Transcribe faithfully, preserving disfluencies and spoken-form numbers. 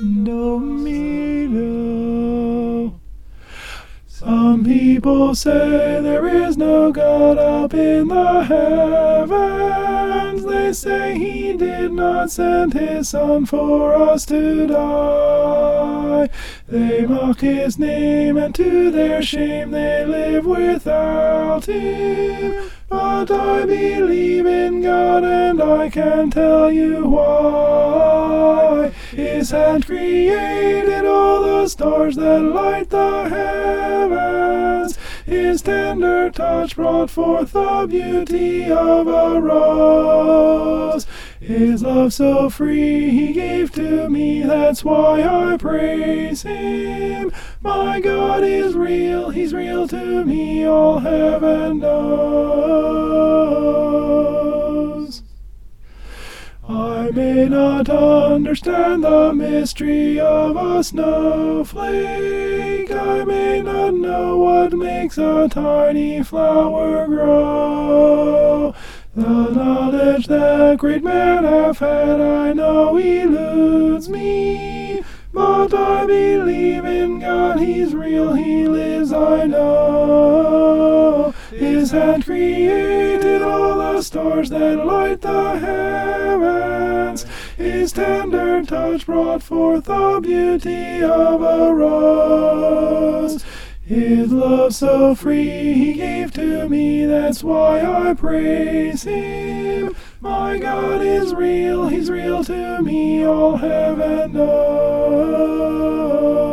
Domino. Some people say there is no God up in the heavens. They say he did not send his son for us to die. They mock his name, and to their shame they live without him. But I believe in God, and I can tell you why. His hand created all the stars that light the heavens. His tender touch brought forth the beauty of a rose. His love so free he gave to me, that's why I praise him. My God is real, he's real to me, all heaven knows. I may not understand the mystery of a snowflake. I may not know what makes a tiny flower grow. The knowledge that great men have had, I know eludes me. But I believe in God, he's real, he lives, I know. His hand created all the stars that light the heavens. His tender touch brought forth the beauty of a rose. His love so free he gave to me, that's why I praise him. My God is real, he's real to me, all heaven knows.